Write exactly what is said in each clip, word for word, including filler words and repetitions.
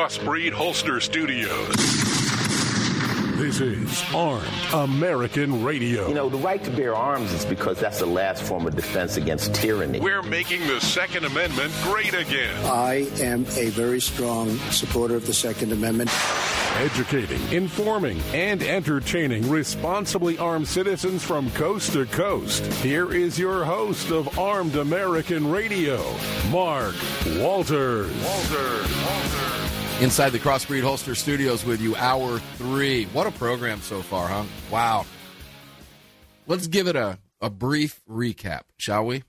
Crossbreed Holster Studios. This is Armed American Radio. You know, the right to bear arms is because that's the last form of defense against tyranny. We're making the Second Amendment great again. I am a very strong supporter of the Second Amendment. Educating, informing, and entertaining responsibly armed citizens from coast to coast. Here is your host of Armed American Radio, Mark Walters. Walters. Walters. Inside the Crossbreed Holster Studios with you, hour three. What a program so far, huh? Wow. Let's give it a, a brief recap, shall we?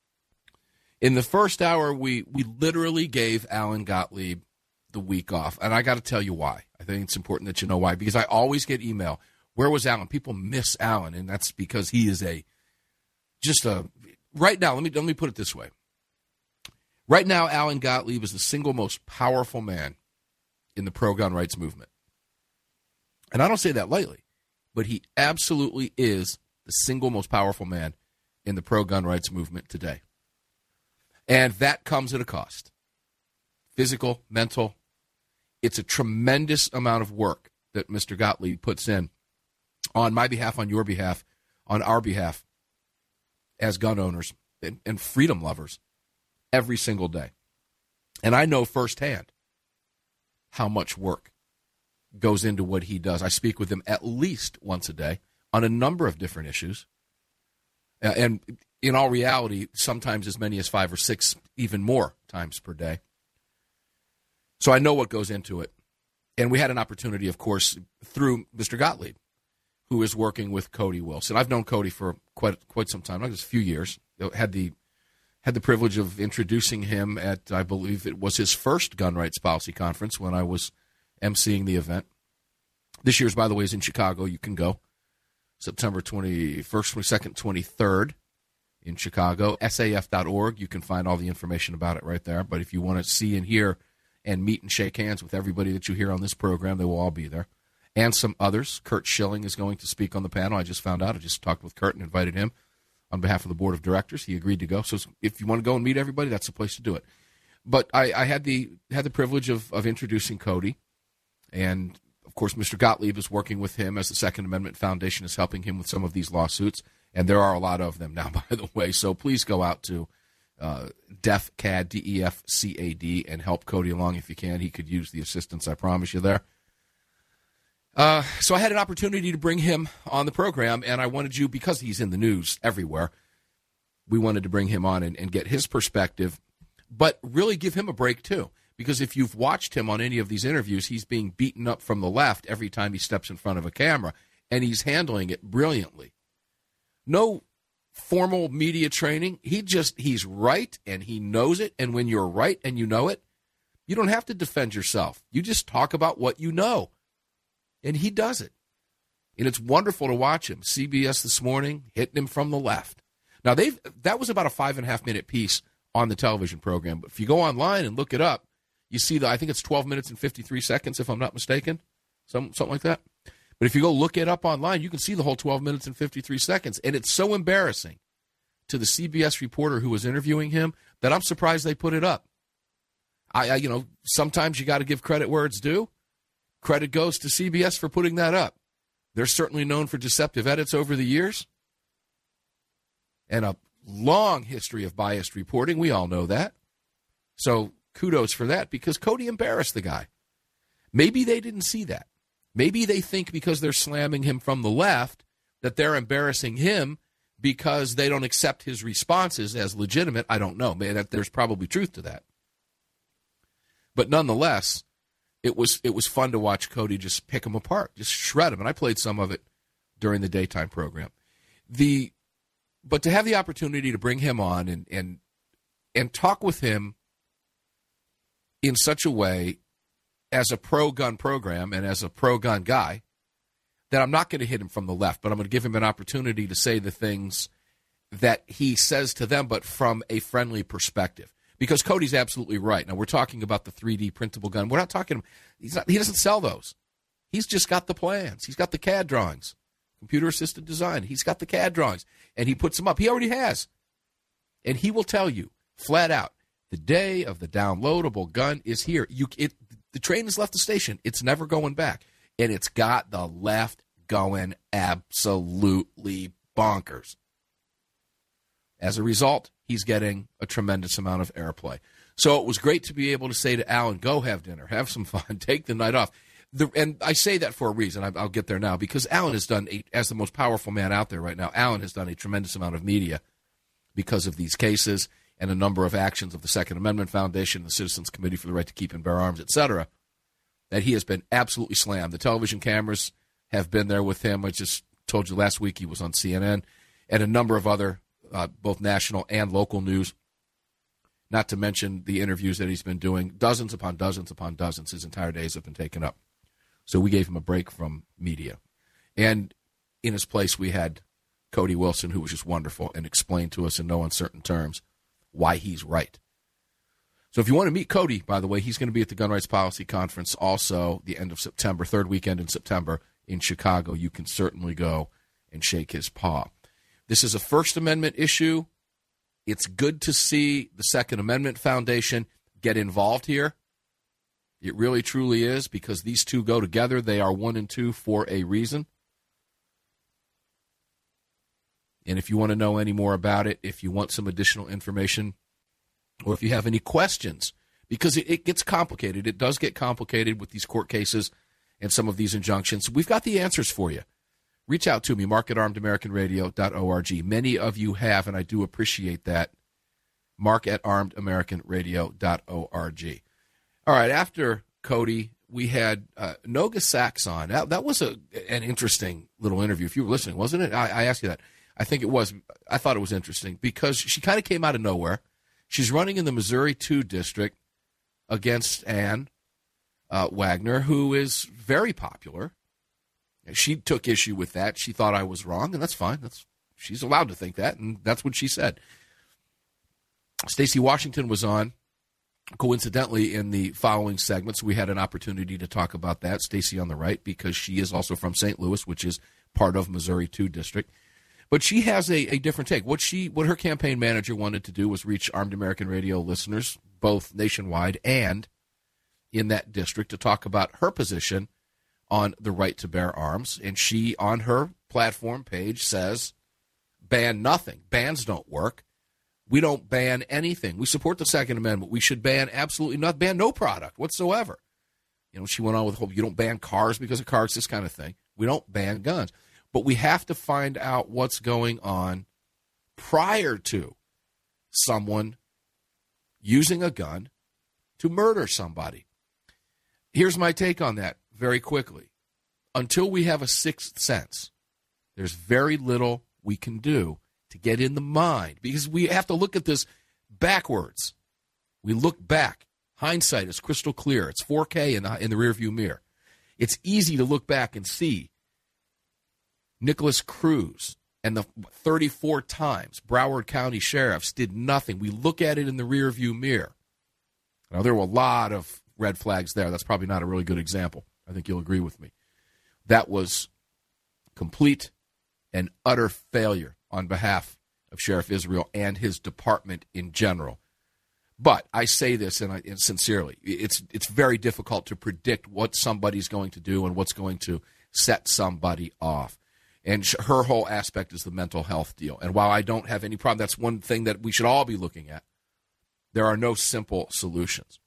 In the first hour, we, we literally gave Alan Gottlieb the week off. And I got to tell you why. I think it's important that you know why. Because I always get email, where was Alan? People miss Alan, and that's because he is a, just a, right now, let me, let me put it this way. Right now, Alan Gottlieb is the single most powerful man in the pro-gun rights movement. And I don't say that lightly, but he absolutely is the single most powerful man in the pro-gun rights movement today. And that comes at a cost. Physical, mental. It's a tremendous amount of work that Mister Gottlieb puts in on my behalf, on your behalf, on our behalf as gun owners and, and freedom lovers every single day. And I know firsthand how much work goes into what he does. I speak with him at least once a day on a number of different issues. Uh, and in all reality, sometimes as many as five or six, even more times per day. So I know what goes into it. And we had an opportunity, of course, through Mister Gottlieb, who is working with Cody Wilson. I've known Cody for quite quite some time, not just a few years. Had the had the privilege of introducing him at, I believe it was his first gun rights policy conference when I was emceeing the event. This year's, by the way, is in Chicago. You can go. September twenty-first, twenty-second, twenty-third in Chicago. S A F dot org. You can find all the information about it right there. But if you want to see and hear and meet and shake hands with everybody that you hear on this program, they will all be there. And some others. Kurt Schilling is going to speak on the panel. I just found out. I just talked with Kurt and invited him on behalf of the board of directors. He agreed to go. So if you want to go and meet everybody, that's the place to do it. But I, I had the had the privilege of, of introducing Cody. And, of course, Mister Gottlieb is working with him as the Second Amendment Foundation is helping him with some of these lawsuits. And there are a lot of them now, by the way. So please go out to uh, DEFCAD, D E F C A D, and help Cody along if you can. He could use the assistance, I promise you there. Uh, so I had an opportunity to bring him on the program, and I wanted you, because he's in the news everywhere, we wanted to bring him on and, and get his perspective, but really give him a break too. Because if you've watched him on any of these interviews, he's being beaten up from the left every time he steps in front of a camera, and he's handling it brilliantly. No formal media training. He just, he's right, and he knows it, and when you're right and you know it, you don't have to defend yourself. You just talk about what you know. And he does it. And it's wonderful to watch him. C B S this morning, hitting him from the left. Now, they've that was about a five and a half minute piece on the television program. But if you go online and look it up, you see that I think it's twelve minutes and fifty-three seconds, if I'm not mistaken, some, something like that. But if you go look it up online, you can see the whole twelve minutes and fifty-three seconds. And it's so embarrassing to the C B S reporter who was interviewing him that I'm surprised they put it up. I, I you know, sometimes you got to give credit where it's due. Credit goes to C B S for putting that up. They're certainly known for deceptive edits over the years and a long history of biased reporting. We all know that. So kudos for that, because Cody embarrassed the guy. Maybe they didn't see that. Maybe they think because they're slamming him from the left that they're embarrassing him because they don't accept his responses as legitimate. I don't know. Man, there's probably truth to that. But nonetheless, It was it was fun to watch Cody just pick him apart, just shred him, and I played some of it during the daytime program. The but to have the opportunity to bring him on and and and talk with him in such a way as a pro-gun program and as a pro-gun guy that I'm not going to hit him from the left, but I'm going to give him an opportunity to say the things that he says to them, but from a friendly perspective. Because Cody's absolutely right. Now, we're talking about the three D printable gun. We're not talking – he's not, he doesn't sell those. He's just got the plans. He's got the C A D drawings, computer-assisted design. He's got the C A D drawings, and he puts them up. He already has. And he will tell you flat out, the day of the downloadable gun is here. You, it, The train has left the station. It's never going back. And it's got the left going absolutely bonkers. As a result, he's getting a tremendous amount of airplay. So it was great to be able to say to Alan, go have dinner, have some fun, take the night off. The, and I say that for a reason. I, I'll get there now, because Alan has done, a, as the most powerful man out there right now, Alan has done a tremendous amount of media because of these cases and a number of actions of the Second Amendment Foundation, the Citizens Committee for the Right to Keep and Bear Arms, et cetera, that he has been absolutely slammed. The television cameras have been there with him. I just told you last week he was on C N N, and a number of other, uh, both national and local news, not to mention the interviews that he's been doing, dozens upon dozens upon dozens. His entire days have been taken up. So we gave him a break from media. And in his place, we had Cody Wilson, who was just wonderful and explained to us in no uncertain terms why he's right. So if you want to meet Cody, by the way, he's going to be at the Gun Rights Policy Conference also the end of September, third weekend in September in Chicago. You can certainly go and shake his paw. This is a First Amendment issue. It's good to see the Second Amendment Foundation get involved here. It really, truly is, because these two go together. They are one and two for a reason. And if you want to know any more about it, if you want some additional information, or if you have any questions, because it, it gets complicated. It does get complicated with these court cases and some of these injunctions. We've got the answers for you. Reach out to me, mark at armed american radio dot org. Many of you have, and I do appreciate that. mark at armed american radio dot org. All right, after Cody, we had uh, Noga Sachs on. That, that was a, an interesting little interview, if you were listening, wasn't it? I, I asked you that. I think it was. I thought it was interesting because she kind of came out of nowhere. She's running in the Missouri two district against Ann uh, Wagner, who is very popular. She took issue with that. She thought I was wrong, and that's fine. That's she's allowed to think that, and that's what she said. Stacey Washington was on, coincidentally, in the following segments. We had an opportunity to talk about that. Stacey on the right, because she is also from Saint Louis, which is part of Missouri two district. But she has a, a different take. What she, what her campaign manager wanted to do was reach Armed American Radio listeners, both nationwide and in that district, to talk about her position on the right to bear arms. And she, on her platform page, says, ban nothing. Bans don't work. We don't ban anything. We support the Second Amendment. We should ban absolutely not, ban no product whatsoever. You know, she went on with, you don't ban cars because of cars, this kind of thing. We don't ban guns. But we have to find out what's going on prior to someone using a gun to murder somebody. Here's my take on that very quickly. Until we have a sixth sense, there's very little we can do to get in the mind, because we have to look at this backwards. We look back. Hindsight is crystal clear. It's four K in the, in the rearview mirror. It's easy to look back and see Nicholas Cruz and the thirty-four times Broward County sheriffs did nothing. We look at it in the rearview mirror. Now, there were a lot of red flags there. That's probably not a really good example. I think you'll agree with me. That was complete and utter failure on behalf of Sheriff Israel and his department in general. But I say this, and, I, and sincerely, it's it's very difficult to predict what somebody's going to do and what's going to set somebody off. And her whole aspect is the mental health deal. And while I don't have any problem, that's one thing that we should all be looking at. There are no simple solutions.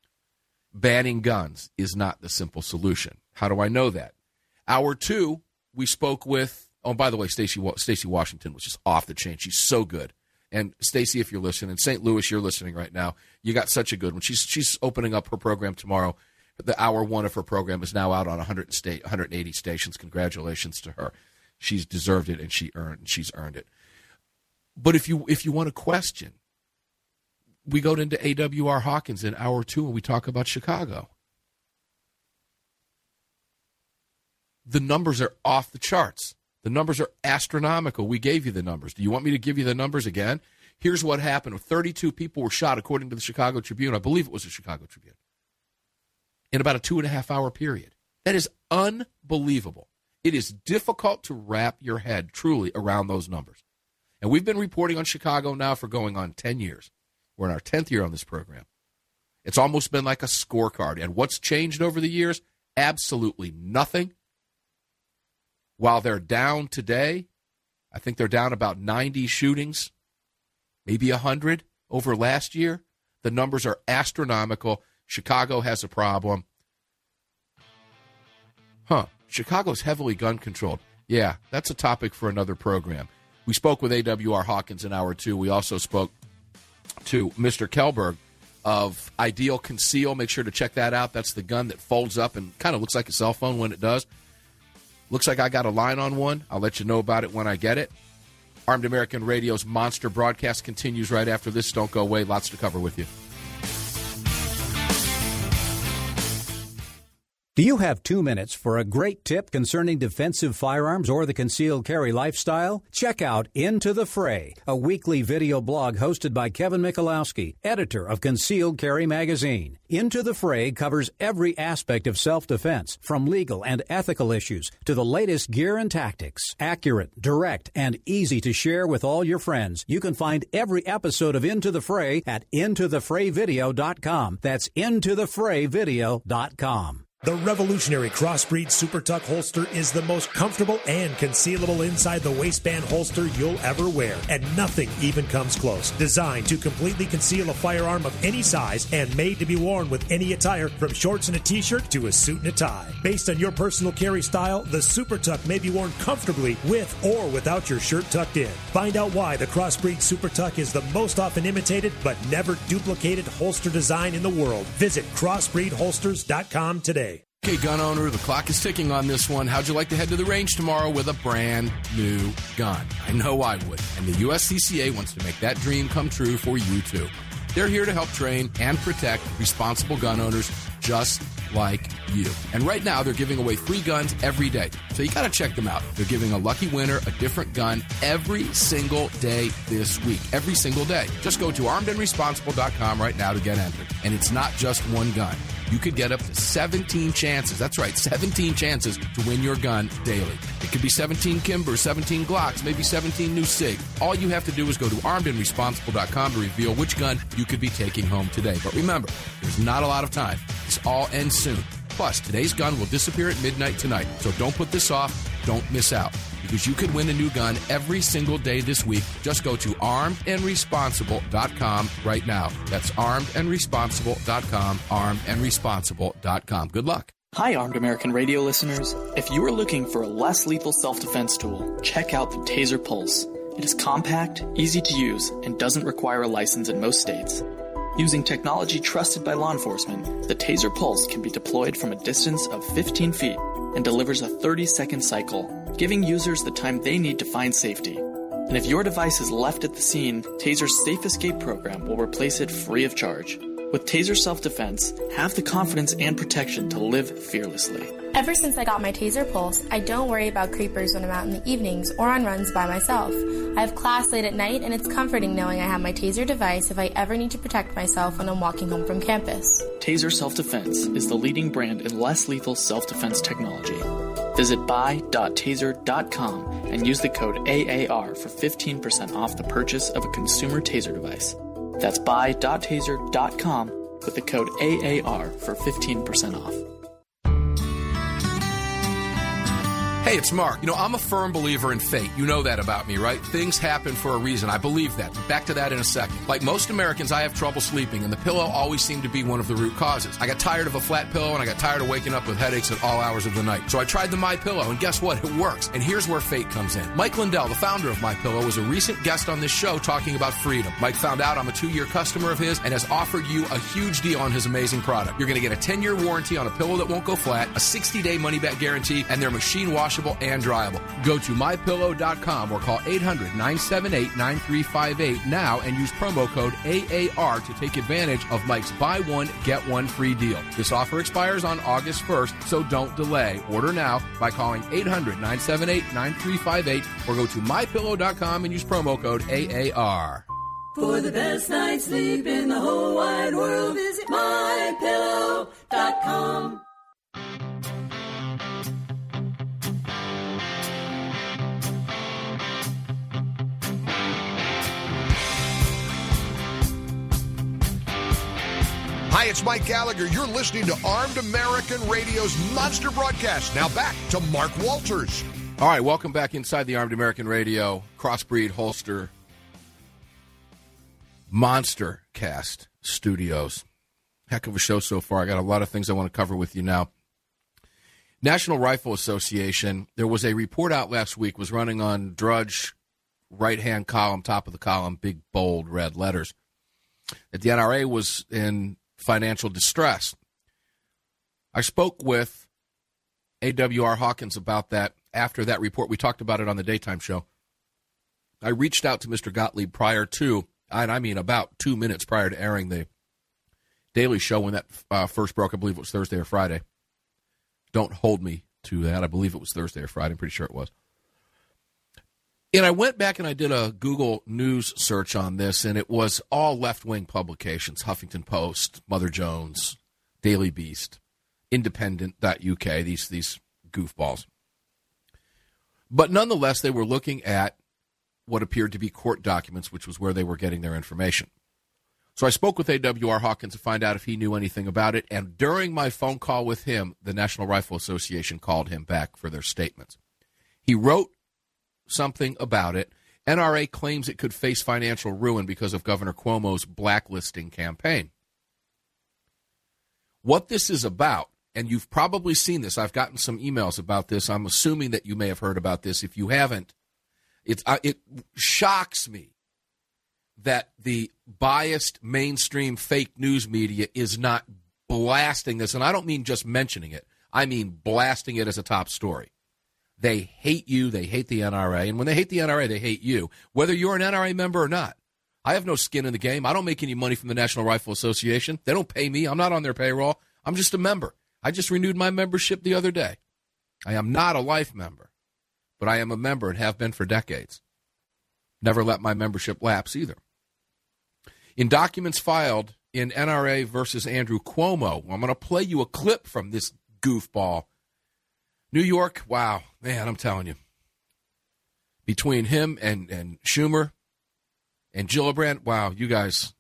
Banning guns is not the simple solution. How do I know that? Hour two, we spoke with, oh, by the way, Stacey Stacey Washington was just off the chain. She's so good. And Stacey, if you're listening, in Saint Louis, you're listening right now, you got such a good one. She's she's opening up her program tomorrow. The hour one of her program is now out on one hundred state, one hundred eighty stations. Congratulations to her. She's deserved it, and she earned. She's earned it. But if you if you want to question, we go into A W R Hawkins in hour two, and we talk about Chicago. The numbers are off the charts. The numbers are astronomical. We gave you the numbers. Do you want me to give you the numbers again? Here's what happened. thirty-two people were shot, according to the Chicago Tribune. I believe it was the Chicago Tribune. In about a two-and-a-half-hour period. That is unbelievable. It is difficult to wrap your head truly around those numbers. And we've been reporting on Chicago now for going on ten years. We're in our tenth year on this program. It's almost been like a scorecard. And what's changed over the years? Absolutely nothing. While they're down today, I think they're down about ninety shootings, maybe one hundred over last year. The numbers are astronomical. Chicago has a problem. Huh. Chicago's heavily gun controlled. Yeah, that's a topic for another program. We spoke with A W R Hawkins in hour two. We also spoke to Mister Kelberg of Ideal Conceal. Make sure to check that out. That's the gun that folds up and kind of looks like a cell phone when it does. Looks like I got a line on one. I'll let you know about it when I get it. Armed American Radio's Monster broadcast continues right after this. Don't go away. Lots to cover with you. Do you have two minutes for a great tip concerning defensive firearms or the concealed carry lifestyle? Check out Into the Fray, a weekly video blog hosted by Kevin Michalowski, editor of Concealed Carry magazine. Into the Fray covers every aspect of self-defense, from legal and ethical issues to the latest gear and tactics. Accurate, direct, and easy to share with all your friends. You can find every episode of Into the Fray at into the fray video dot com. That's into the fray video dot com. The revolutionary Crossbreed Super Tuck holster is the most comfortable and concealable inside the waistband holster you'll ever wear, and nothing even comes close. Designed to completely conceal a firearm of any size and made to be worn with any attire, from shorts and a t-shirt to a suit and a tie. Based on your personal carry style, the Super Tuck may be worn comfortably with or without your shirt tucked in. Find out why the Crossbreed Super Tuck is the most often imitated but never duplicated holster design in the world. Visit crossbreed holsters dot com today. Okay, gun owner, the clock is ticking on this one. How'd you like to head to the range tomorrow with a brand new gun? I know I would. And the U S C C A wants to make that dream come true for you, too. They're here to help train and protect responsible gun owners just like you. And right now, they're giving away free guns every day. So you got to check them out. They're giving a lucky winner a different gun every single day this week. Every single day. Just go to armed and responsible dot com right now to get entered. And it's not just one gun. You could get up to seventeen chances. That's right, seventeen chances to win your gun daily. It could be seventeen Kimbers, seventeen Glocks, maybe seventeen new SIG. All you have to do is go to armed and responsible dot com to reveal which gun you could be taking home today. But remember, there's not a lot of time. This all ends soon. Plus, today's gun will disappear at midnight tonight. So don't put this off. Don't miss out. Because you could win a new gun every single day this week. Just go to armed and responsible dot com right now. That's armed and responsible dot com, armed and responsible dot com. Good luck. Hi, Armed American Radio listeners. If you are looking for a less lethal self-defense tool, check out the Taser Pulse. It is compact, easy to use, and doesn't require a license in most states. Using technology trusted by law enforcement, the Taser Pulse can be deployed from a distance of fifteen feet and delivers a thirty-second cycle, giving users the time they need to find safety. And if your device is left at the scene, Taser's Safe Escape program will replace it free of charge. With Taser Self-Defense, have the confidence and protection to live fearlessly. Ever since I got my Taser Pulse, I don't worry about creepers when I'm out in the evenings or on runs by myself. I have class late at night, and it's comforting knowing I have my Taser device if I ever need to protect myself when I'm walking home from campus. Taser Self-Defense is the leading brand in less lethal self-defense technology. Visit buy dot taser dot com and use the code A A R for fifteen percent off the purchase of a consumer Taser device. That's buy dot taser dot com with the code A A R for fifteen percent off. Hey, it's Mark. You know, I'm a firm believer in fate. You know that about me, right? Things happen for a reason. I believe that. Back to that in a second. Like most Americans, I have trouble sleeping, and the pillow always seemed to be one of the root causes. I got tired of a flat pillow, and I got tired of waking up with headaches at all hours of the night. So I tried the MyPillow, and guess what? It works. And here's where fate comes in. Mike Lindell, the founder of MyPillow, was a recent guest on this show talking about freedom. Mike found out I'm a two-year customer of his and has offered you a huge deal on his amazing product. You're going to get a ten-year warranty on a pillow that won't go flat, a sixty-day money-back guarantee, and they're machine washable and dryable. Go to my pillow dot com or call eight hundred nine seven eight nine three five eight now and use promo code A A R to take advantage of Mike's buy one, get one free deal. This offer expires on August first, so don't delay. Order now by calling eight hundred nine seven eight nine three five eight or go to my pillow dot com and use promo code A A R. For the best night's sleep in the whole wide world, visit my pillow dot com. Hi, it's Mike Gallagher. You're listening to Armed American Radio's Monster Broadcast. Now back to Mark Walters. All right, welcome back inside the Armed American Radio Crossbreed Holster Monster Cast Studios. Heck of a show so far. I got a lot of things I want to cover with you now. National Rifle Association, there was a report out last week, was running on Drudge, right-hand column, top of the column, big, bold, red letters, that the N R A was in financial distress. I spoke with A W R Hawkins about that after that report. We talked about it on the daytime show. I reached out to Mister Gottlieb prior to, and I mean about two minutes prior to airing the Daily Show when that uh, first broke. I believe it was Thursday or Friday. Don't hold me to that. I believe it was Thursday or Friday. I'm pretty sure it was. And I went back and I did a Google News search on this, and it was all left-wing publications, Huffington Post, Mother Jones, Daily Beast, Independent dot U K, these, these goofballs. But nonetheless, they were looking at what appeared to be court documents, which was where they were getting their information. So I spoke with A W R Hawkins to find out if he knew anything about it, and during my phone call with him, the National Rifle Association called him back for their statements. He wrote something about it. N R A claims it could face financial ruin because of Governor Cuomo's blacklisting campaign. What this is about, and you've probably seen this, I've gotten some emails about this, I'm assuming that you may have heard about this. If you haven't, it's, uh, it shocks me that the biased mainstream fake news media is not blasting this. And I don't mean just mentioning it. I mean blasting it as a top story. They hate you. They hate the N R A. And when they hate the N R A, they hate you, whether you're an N R A member or not. I have no skin in the game. I don't make any money from the National Rifle Association. They don't pay me. I'm not on their payroll. I'm just a member. I just renewed my membership the other day. I am not a life member, but I am a member and have been for decades. Never let my membership lapse either. In documents filed in N R A versus Andrew Cuomo, I'm going to play you a clip from this goofball. New York, wow, man, I'm telling you. Between him and, and Schumer and Gillibrand, wow, you guys,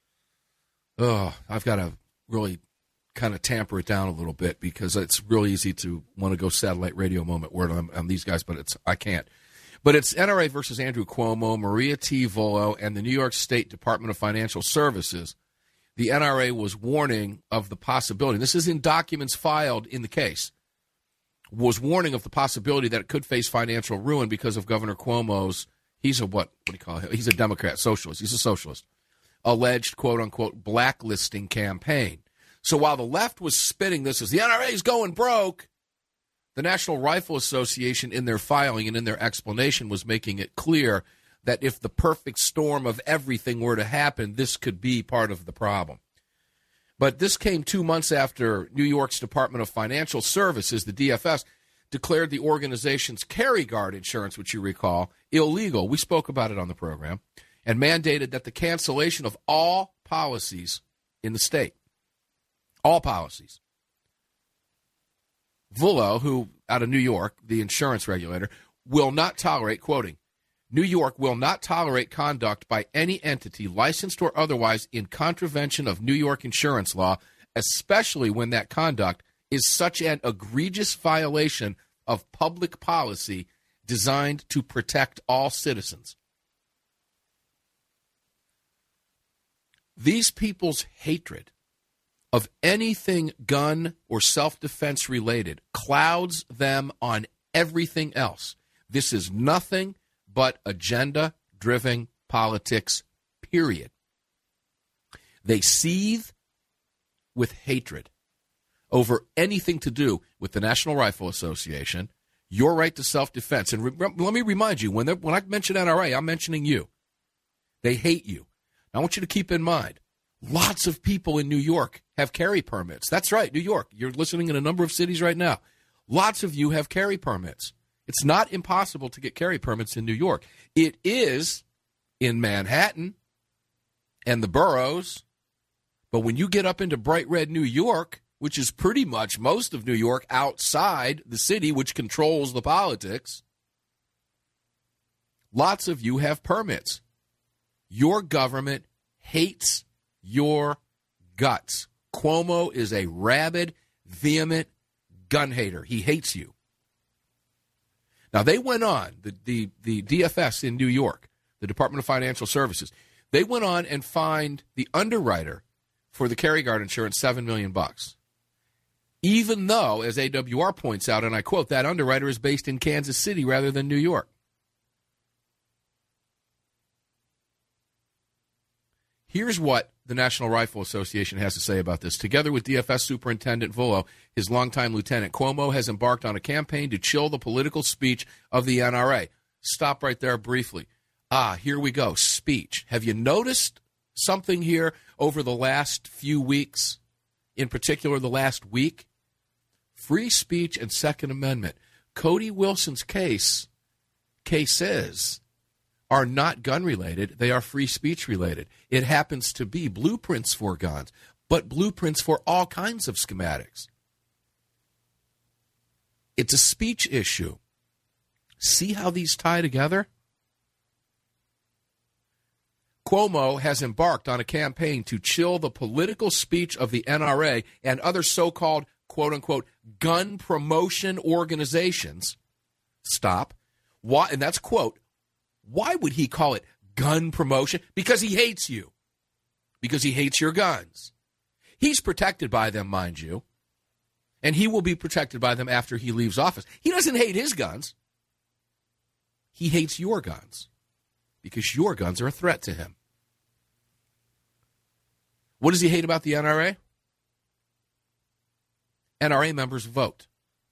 oh, I've got to really kind of tamper it down a little bit because it's really easy to want to go satellite radio moment word on, on these guys, but it's I can't. But it's N R A versus Andrew Cuomo, Maria T. Vullo, and the New York State Department of Financial Services. The N R A was warning of the possibility, this is in documents filed in the case, was warning of the possibility that it could face financial ruin because of Governor Cuomo's, he's a what, what do you call him? He's a Democrat, socialist. He's a socialist. Alleged, quote-unquote, blacklisting campaign. So while the left was spinning this as the N R A is going broke, the National Rifle Association, in their filing and in their explanation, was making it clear that if the perfect storm of everything were to happen, this could be part of the problem. But this came two months after New York's Department of Financial Services, the D F S, declared the organization's Carry Guard insurance, which you recall, illegal. We spoke about it on the program, and mandated that the cancellation of all policies in the state, all policies. Vullo, who out of New York, the insurance regulator, will not tolerate, quoting, New York will not tolerate conduct by any entity, licensed or otherwise, in contravention of New York insurance law, especially when that conduct is such an egregious violation of public policy designed to protect all citizens. These people's hatred of anything gun or self-defense related clouds them on everything else. This is nothing but agenda-driven politics, period. They seethe with hatred over anything to do with the National Rifle Association, your right to self-defense. And re- let me remind you, when, when I mention N R A, I'm mentioning you. They hate you. I want you to keep in mind, lots of people in New York have carry permits. That's right, New York. You're listening in a number of cities right now. Lots of you have carry permits. It's not impossible to get carry permits in New York. It is in Manhattan and the boroughs. But when you get up into bright red New York, which is pretty much most of New York outside the city, which controls the politics, lots of you have permits. Your government hates your guts. Cuomo is a rabid, vehement gun hater. He hates you. Now, they went on, the, the, the D F S in New York, the Department of Financial Services, they went on and fined the underwriter for the Kerry Guard insurance seven million bucks. Even though, as A W R points out, and I quote, that underwriter is based in Kansas City rather than New York. Here's what the National Rifle Association has to say about this. Together with D F S Superintendent Vullo, his longtime lieutenant, Cuomo has embarked on a campaign to chill the political speech of the N R A. Stop right there briefly. Ah, here we go. Speech. Have you noticed something here over the last few weeks, in particular the last week? Free speech and Second Amendment. Cody Wilson's case, cases, are not gun-related. They are free speech-related. It happens to be blueprints for guns, but blueprints for all kinds of schematics. It's a speech issue. See how these tie together? Cuomo has embarked on a campaign to chill the political speech of the N R A and other so-called, quote-unquote, gun promotion organizations. Stop. Why? And that's quote. Why would he call it gun promotion? Because he hates you. Because he hates your guns. He's protected by them, mind you. And he will be protected by them after he leaves office. He doesn't hate his guns. He hates your guns. Because your guns are a threat to him. What does he hate about the N R A? N R A members vote.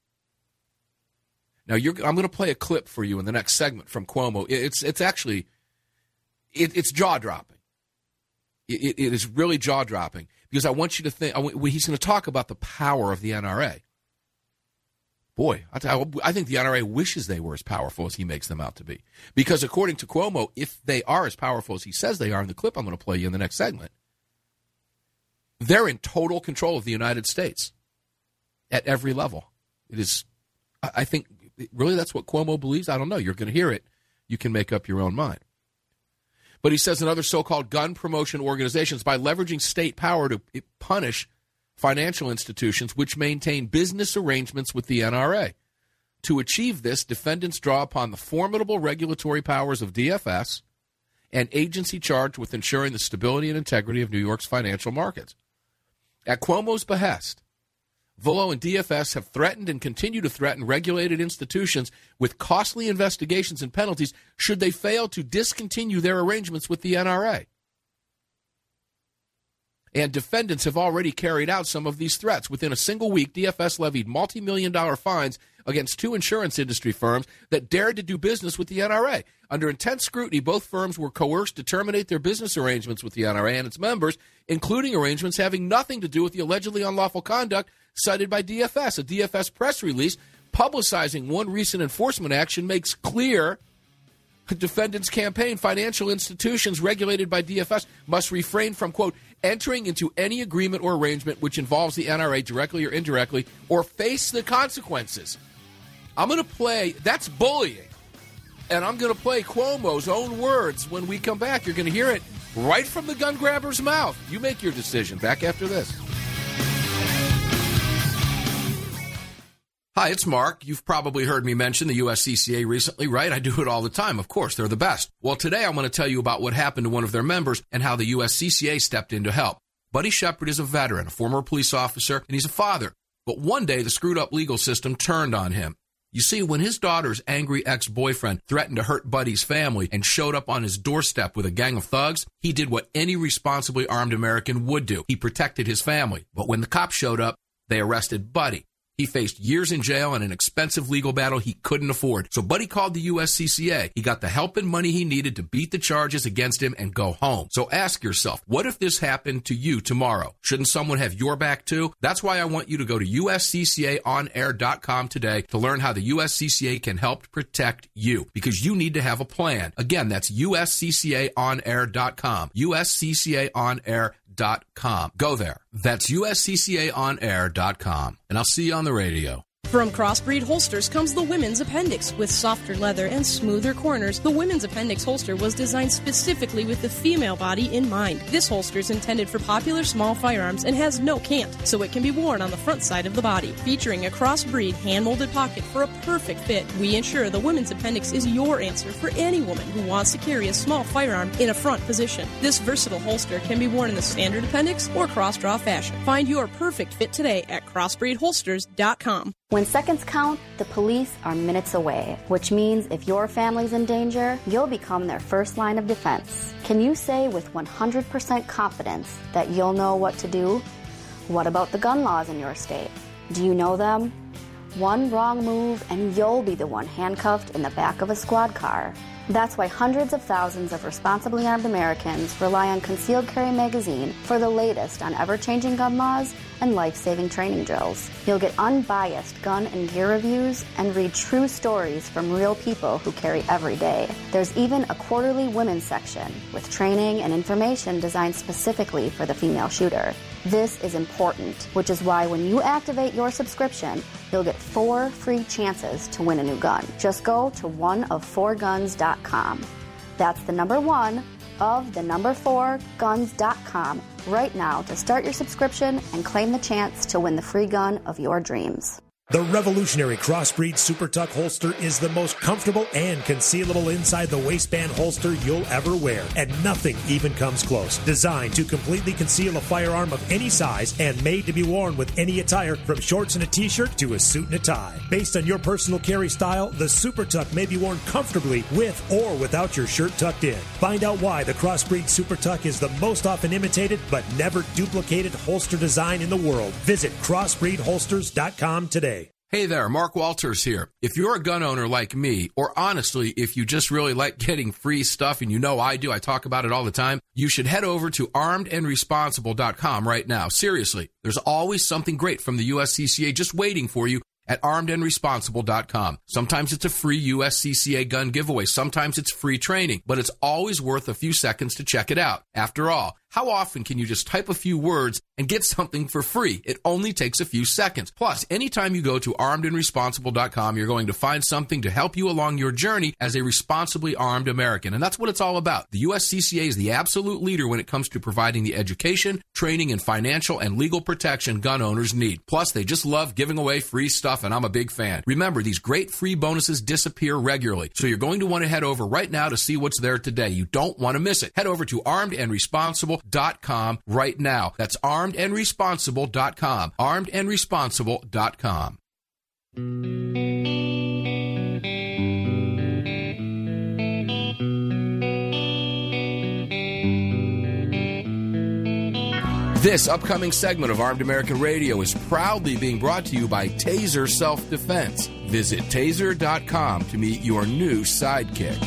Now, you're, I'm going to play a clip for you in the next segment from Cuomo. It's it's actually, it, it's jaw-dropping. It, it is really jaw-dropping because I want you to think, I, he's going to talk about the power of the N R A. Boy, I, I think the N R A wishes they were as powerful as he makes them out to be. Because according to Cuomo, if they are as powerful as he says they are in the clip I'm going to play you in the next segment, they're in total control of the United States at every level. It is, I think, really that's what Cuomo believes? I don't know. You're going to hear it. You can make up your own mind. But he says in other so-called gun promotion organizations, by leveraging state power to punish financial institutions which maintain business arrangements with the N R A. To achieve this, defendants draw upon the formidable regulatory powers of D F S, an agency charged with ensuring the stability and integrity of New York's financial markets. At Cuomo's behest, Vullo and D F S have threatened and continue to threaten regulated institutions with costly investigations and penalties should they fail to discontinue their arrangements with the N R A. And defendants have already carried out some of these threats. Within a single week, D F S levied multi-million dollar fines against two insurance industry firms that dared to do business with the N R A. Under intense scrutiny, both firms were coerced to terminate their business arrangements with the N R A and its members, including arrangements having nothing to do with the allegedly unlawful conduct cited by D F S. A D F S press release publicizing one recent enforcement action makes clear the defendant's campaign, financial institutions regulated by D F S must refrain from, quote, entering into any agreement or arrangement which involves the N R A directly or indirectly or face the consequences. I'm going to play, that's bullying, and I'm going to play Cuomo's own words when we come back. You're going to hear it right from the gun grabber's mouth. You make your decision. Back after this. Hi, it's Mark. You've probably heard me mention the U S C C A recently, right? I do it all the time. Of course, they're the best. Well, today I'm going to tell you about what happened to one of their members and how the U S C C A stepped in to help. Buddy Shepard is a veteran, a former police officer, and he's a father. But one day, the screwed-up legal system turned on him. You see, when his daughter's angry ex-boyfriend threatened to hurt Buddy's family and showed up on his doorstep with a gang of thugs, he did what any responsibly armed American would do. He protected his family. But when the cops showed up, they arrested Buddy. He faced years in jail and an expensive legal battle he couldn't afford. So Buddy called the U S C C A. He got the help and money he needed to beat the charges against him and go home. So ask yourself, what if this happened to you tomorrow? Shouldn't someone have your back too? That's why I want you to go to U S C C A on air dot com today to learn how the U S C C A can help protect you, because you need to have a plan. Again, that's U S C C A on air dot com. U S C C A on air dot com. Go there. That's U S C C A on air dot com. And I'll see you on the radio. From Crossbreed Holsters comes the Women's Appendix. With softer leather and smoother corners, the Women's Appendix holster was designed specifically with the female body in mind. This holster is intended for popular small firearms and has no cant, so it can be worn on the front side of the body. Featuring a Crossbreed hand-molded pocket for a perfect fit, we ensure the Women's Appendix is your answer for any woman who wants to carry a small firearm in a front position. This versatile holster can be worn in the standard appendix or cross-draw fashion. Find your perfect fit today at crossbreed holsters dot com. When seconds count, the police are minutes away, which means if your family's in danger, you'll become their first line of defense. Can you say with one hundred percent confidence that you'll know what to do? What about the gun laws in your state? Do you know them? One wrong move and you'll be the one handcuffed in the back of a squad car. That's why hundreds of thousands of responsibly armed Americans rely on Concealed Carry Magazine for the latest on ever-changing gun laws and life-saving training drills. You'll get unbiased gun and gear reviews and read true stories from real people who carry every day. There's even a quarterly women's section with training and information designed specifically for the female shooter. This is important, which is why when you activate your subscription, you'll get four free chances to win a new gun. Just go to one of four guns dot com. That's the number one of the number four guns dot com right now to start your subscription and claim the chance to win the free gun of your dreams. The revolutionary Crossbreed Super Tuck holster is the most comfortable and concealable inside the waistband holster you'll ever wear, and nothing even comes close. Designed to completely conceal a firearm of any size and made to be worn with any attire, from shorts and a t-shirt to a suit and a tie. Based on your personal carry style, the Super Tuck may be worn comfortably with or without your shirt tucked in. Find out why the Crossbreed Super Tuck is the most often imitated but never duplicated holster design in the world. Visit crossbreed holsters dot com today. Hey there, Mark Walters here. If you're a gun owner like me, or honestly, if you just really like getting free stuff, and you know I do, I talk about it all the time, you should head over to armed and responsible dot com right now. Seriously, there's always something great from the U S C C A just waiting for you at armed and responsible dot com. Sometimes it's a free U S C C A gun giveaway. Sometimes it's free training, but it's always worth a few seconds to check it out. After all, how often can you just type a few words and get something for free? It only takes a few seconds. Plus, anytime you go to armed and responsible dot com, you're going to find something to help you along your journey as a responsibly armed American. And that's what it's all about. The U S C C A is the absolute leader when it comes to providing the education, training, and financial and legal protection gun owners need. Plus, they just love giving away free stuff, and I'm a big fan. Remember, these great free bonuses disappear regularly, so you're going to want to head over right now to see what's there today. You don't want to miss it. Head over to armed and responsible dot com right now. That's armed and responsible dot com. armed and responsible dot com. This upcoming segment of Armed American Radio is proudly being brought to you by Taser Self-Defense. Visit taser dot com to meet your new sidekick.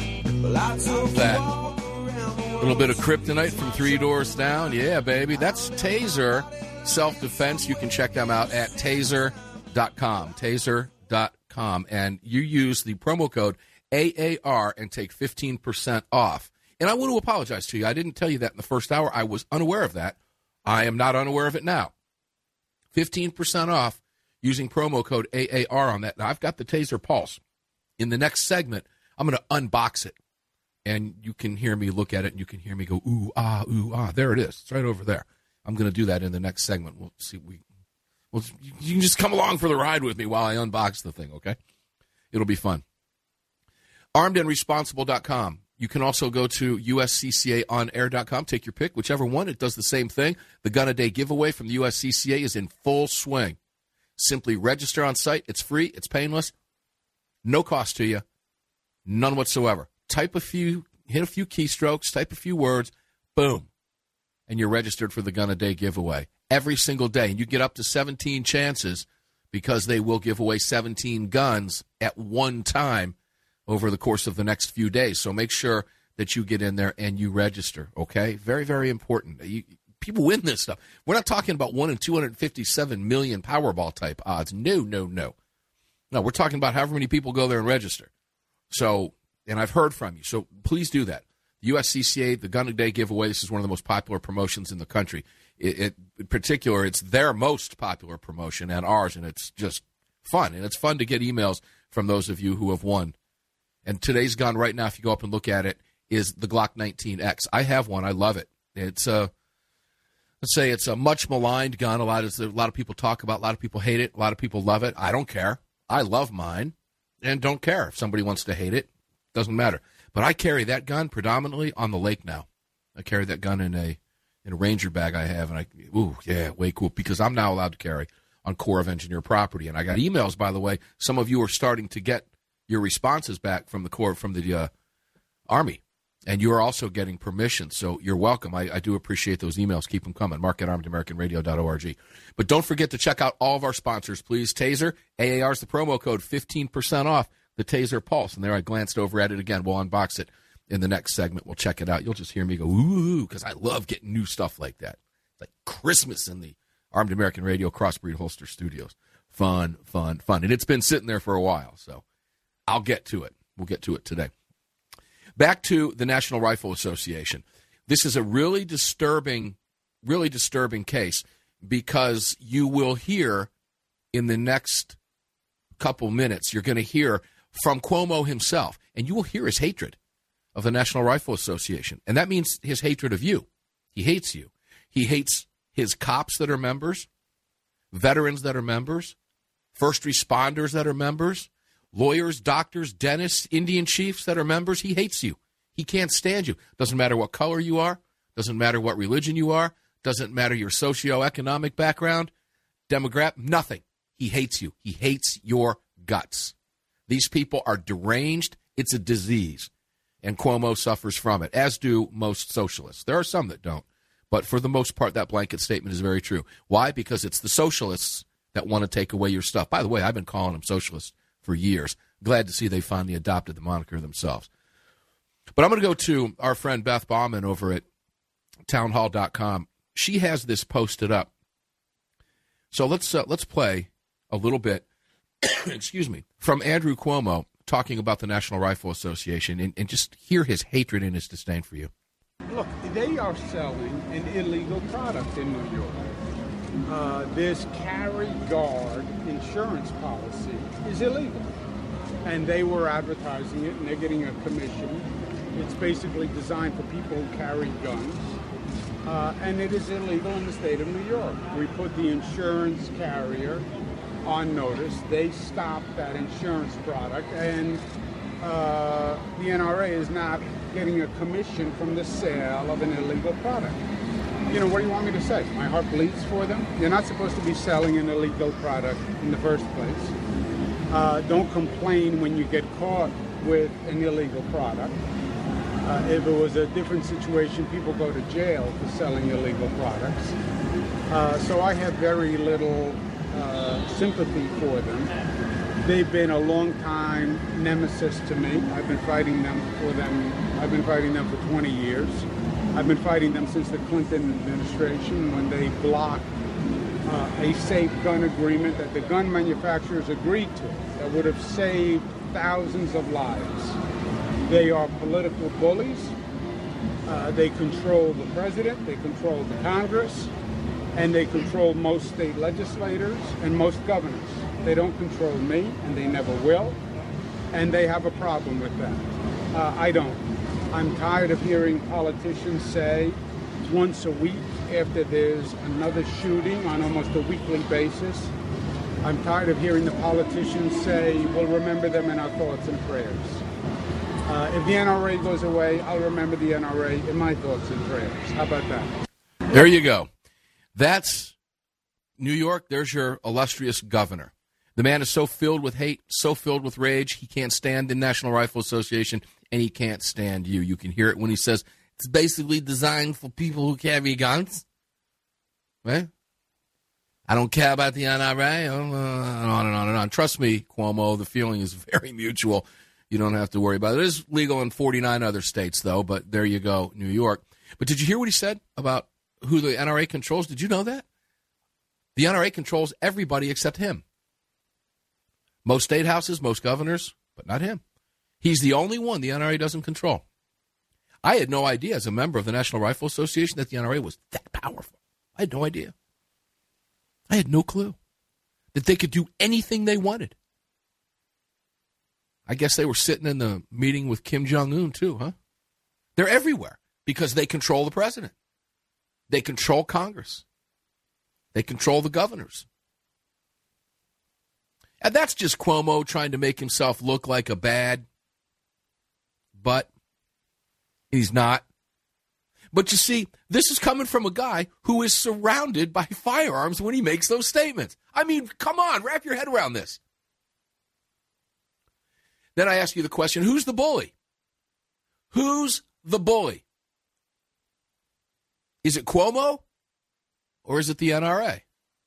That little bit of kryptonite from Three Doors Down. Yeah, baby. That's Taser Self-Defense. You can check them out at taser dot com. taser dot com. And you use the promo code A A R and take fifteen percent off. And I want to apologize to you. I didn't tell you that in the first hour. I was unaware of that. I am not unaware of it now. fifteen percent off using promo code A A R on that. Now, I've got the Taser Pulse. In the next segment, I'm going to unbox it. And you can hear me look at it, and you can hear me go, ooh, ah, ooh, ah. There it is. It's right over there. I'm going to do that in the next segment. We'll see. We, we'll, you can just come along for the ride with me while I unbox the thing, okay? It'll be fun. armed and responsible dot com. You can also go to U S C C A on air dot com. Take your pick, whichever one. It does the same thing. The Gun a Day giveaway from the U S C C A is in full swing. Simply register on site. It's free. It's painless. No cost to you. None whatsoever. Type a few, hit a few keystrokes, type a few words, boom, and you're registered for the Gun a Day giveaway every single day. And you get up to seventeen chances because they will give away seventeen guns at one time over the course of the next few days. So make sure that you get in there and you register, okay? Very, very important. You, people win this stuff. We're not talking about one in two hundred fifty-seven million Powerball type odds. No, no, no. No, we're talking about however many people go there and register. So, and I've heard from you, so please do that. U S C C A, the Gun a Day giveaway, this is one of the most popular promotions in the country. It, it, in particular, it's their most popular promotion and ours, and it's just fun, and it's fun to get emails from those of you who have won. And today's gun right now, if you go up and look at it, is the Glock nineteen X. I have one. I love it. It's a, let's say it's a much maligned gun. A lot of, a lot of people talk about it. A lot of people hate it. A lot of people love it. I don't care. I love mine and don't care if somebody wants to hate it. Doesn't matter. But I carry that gun predominantly on the lake now. I carry that gun in a in a Ranger bag I have, and I, ooh, yeah, way cool, because I'm now allowed to carry on Corps of Engineer property. And I got emails, by the way. Some of you are starting to get your responses back from the Corps, from the uh, Army, and you are also getting permission. So you're welcome. I, I do appreciate those emails. Keep them coming. Mark at armed american radio dot org. But don't forget to check out all of our sponsors, please. Taser, A A R is the promo code, fifteen percent off the Taser Pulse. And there I glanced over at it again. We'll unbox it in the next segment. We'll check it out. You'll just hear me go, ooh, because I love getting new stuff like that. It's like Christmas in the Armed American Radio Crossbreed Holster Studios. Fun, fun, fun. And it's been sitting there for a while, so I'll get to it. We'll get to it today. Back to the National Rifle Association. This is a really disturbing, really disturbing case, because you will hear in the next couple minutes, you're going to hear from Cuomo himself, and you will hear his hatred of the National Rifle Association. And that means his hatred of you. He hates you. He hates his cops that are members, veterans that are members, first responders that are members, lawyers, doctors, dentists, Indian chiefs that are members. He hates you. He can't stand you. Doesn't matter what color you are. Doesn't matter what religion you are. Doesn't matter your socioeconomic background, demographic, nothing. He hates you. He hates your guts. These people are deranged. It's a disease. And Cuomo suffers from it, as do most socialists. There are some that don't. But for the most part, that blanket statement is very true. Why? Because it's the socialists that want to take away your stuff. By the way, I've been calling them socialists for years. Glad to see they finally adopted the moniker themselves. But I'm going to go to our friend Beth Bauman over at townhall dot com. She has this posted up. So let's uh, let's play a little bit, excuse me, from Andrew Cuomo talking about the National Rifle Association, and, and just hear his hatred and his disdain for you. Look, they are selling an illegal product in New York. Uh, this carry guard insurance policy is illegal. And they were advertising it, and they're getting a commission. It's basically designed for people who carry guns. Uh, and it is illegal in the state of New York. We put the insurance carrier on notice. They stopped that insurance product, and uh, the N R A is not getting a commission from the sale of an illegal product. You know, what do you want me to say? My heart bleeds for them. You're not supposed to be selling an illegal product in the first place. Uh, don't complain when you get caught with an illegal product. Uh, if it was a different situation, people go to jail for selling illegal products. Uh, so I have very little uh, sympathy for them. They've been a long time nemesis to me. I've been fighting them for them. I've been fighting them for twenty years. I've been fighting them since the Clinton administration, when they blocked uh, a safe gun agreement that the gun manufacturers agreed to that would have saved thousands of lives. They are political bullies. Uh, they control the president, they control the Congress, and they control most state legislators and most governors. They don't control me, and they never will, and they have a problem with that. Uh, I don't. I'm tired of hearing politicians say once a week after there's another shooting on almost a weekly basis. I'm tired of hearing the politicians say, we'll remember them in our thoughts and prayers. Uh, if the N R A goes away, I'll remember the N R A in my thoughts and prayers. How about that? There you go. That's New York. There's your illustrious governor. The man is so filled with hate, so filled with rage, he can't stand the National Rifle Association, and he can't stand you. You can hear it when he says, it's basically designed for people who carry guns. Right? I don't care about the N R A, on and on and on. Trust me, Cuomo, the feeling is very mutual. You don't have to worry about it. It is legal in forty-nine other states, though, but there you go, New York. But did you hear what he said about who the N R A controls? Did you know that? The N R A controls everybody except him. Most state houses, most governors, but not him. He's the only one the N R A doesn't control. I had no idea as a member of the National Rifle Association that the N R A was that powerful. I had no idea. I had no clue. that they could do anything they wanted. I guess they were sitting in the meeting with Kim Jong-un too, huh? They're everywhere because they control the president. They control Congress. They control the governors. And that's just Cuomo trying to make himself look like a bad, but he's not. But you see, this is coming from a guy who is surrounded by firearms when he makes those statements. I mean, come on, wrap your head around this. Then I ask you the question, who's the bully? Who's the bully? Is it Cuomo or is it the N R A?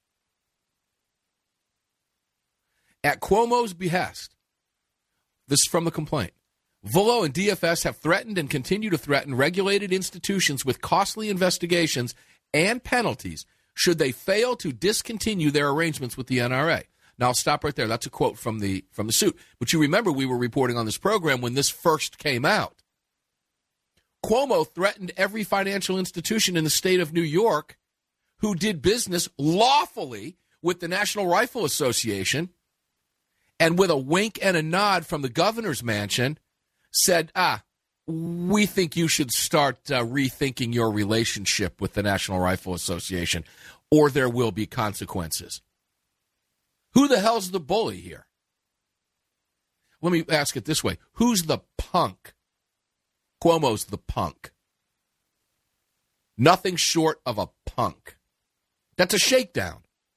At Cuomo's behest, this is from the complaint, Vullo and D F S have threatened and continue to threaten regulated institutions with costly investigations and penalties should they fail to discontinue their arrangements with the N R A. Now, I'll stop right there. That's a quote from the from the suit. But you remember we were reporting on this program when this first came out. Cuomo threatened every financial institution in the state of New York who did business lawfully with the National Rifle Association, and with a wink and a nod from the governor's mansion, said, ah, we think you should start uh, rethinking your relationship with the National Rifle Association, or there will be consequences. Who the hell's the bully here? Let me ask it this way. Who's the punk? Cuomo's the punk. Nothing short of a punk. That's a shakedown.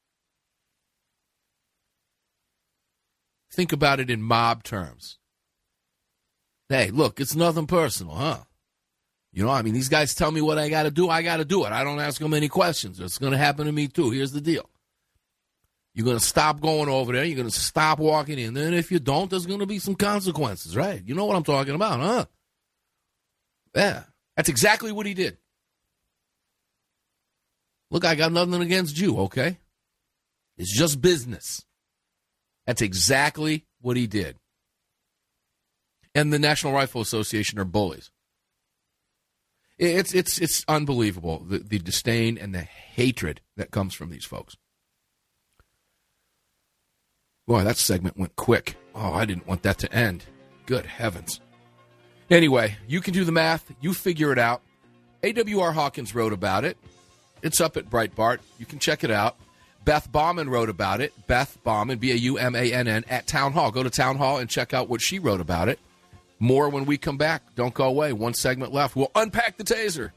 Think about it in mob terms. Hey, look, it's nothing personal, huh? You know, I mean, these guys tell me what I got to do, I got to do it. I don't ask them any questions. It's going to happen to me, too. Here's the deal. You're going to stop going over there. You're going to stop walking in there. And if you don't, there's going to be some consequences, right? You know what I'm talking about, huh? Yeah, that's exactly what he did. Look, I got nothing against you, okay? It's just business. That's exactly what he did. And the National Rifle Association are bullies. It's it's it's unbelievable, the, the disdain and the hatred that comes from these folks. Boy, that segment went quick. Oh, I didn't want that to end. Good heavens. Anyway, you can do the math. You figure it out. A W R Hawkins wrote about it. It's up at Breitbart. You can check it out. Beth Baumann wrote about it. Beth Baumann, B A U M A N N, at Town Hall. Go to Town Hall and check out what she wrote about it. More when we come back. Don't go away. One segment left. We'll unpack the taser.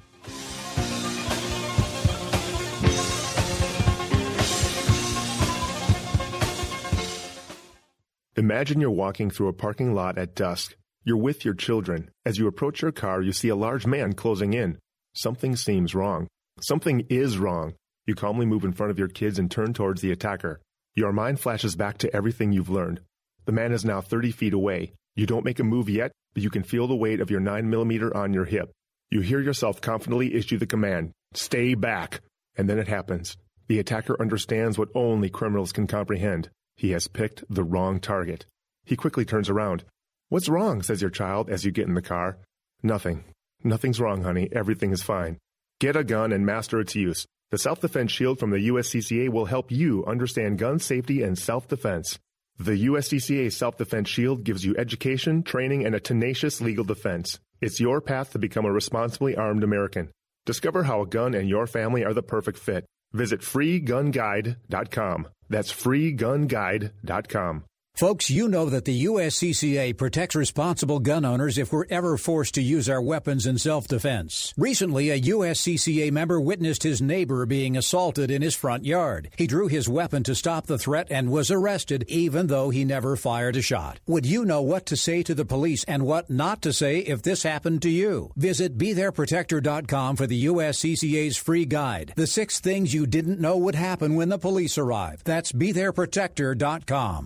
Imagine you're walking through a parking lot at dusk. You're with your children. As you approach your car, you see a large man closing in. Something seems wrong. Something is wrong. You calmly move in front of your kids and turn towards the attacker. Your mind flashes back to everything you've learned. The man is now thirty feet away. You don't make a move yet, but you can feel the weight of your nine millimeter on your hip. You hear yourself confidently issue the command, "Stay back." And then it happens. The attacker understands what only criminals can comprehend. He has picked the wrong target. He quickly turns around. "What's wrong?" says your child as you get in the car. "Nothing. Nothing's wrong, honey. Everything is fine." Get a gun and master its use. The Self-Defense Shield from the U S C C A will help you understand gun safety and self-defense. The U S C C A Self-Defense Shield gives you education, training, and a tenacious legal defense. It's your path to become a responsibly armed American. Discover how a gun and your family are the perfect fit. Visit free gun guide dot com. That's free gun guide dot com. Folks, you know that the U S C C A protects responsible gun owners if we're ever forced to use our weapons in self-defense. Recently, a U S C C A member witnessed his neighbor being assaulted in his front yard. He drew his weapon to stop the threat and was arrested, even though he never fired a shot. Would you know what to say to the police and what not to say if this happened to you? Visit be there protector dot com for the U S C C A's free guide. The six things you didn't know would happen when the police arrived. That's be there protector dot com.